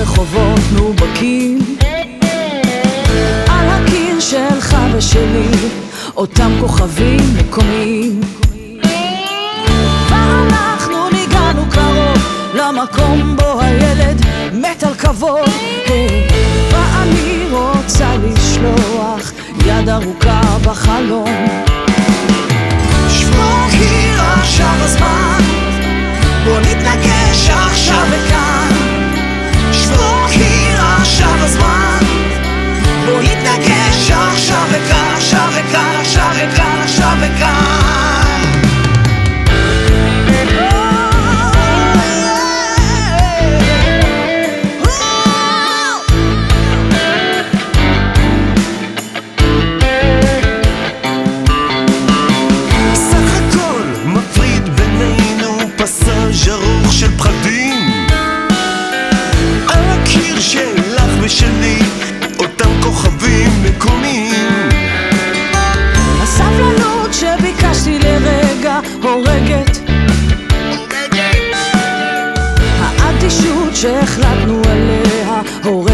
רחובות נובקים, על הקיר שלך ושלי אותם כוכבים מקומיים, ואנחנו ניגענו קרוב למקום בו הילד מת על כבוד. ואני רוצה לשלוח יד ארוכה בחלום. שבו כי עכשיו הזמן, בוא נתנגש עכשיו וכאן. שבו כי עכשיו הזמן, בוא נתנגש עכשיו וכאן, עכשיו וכאן, עכשיו וכאן, עכשיו וכאן. ז'רוך של פחדים, על הקיר שלך ושלי אותם כוכבים מקומיים. הסבלנות שביקשתי לרגע הורגת, האדישות שהחלטנו עליה הורגת.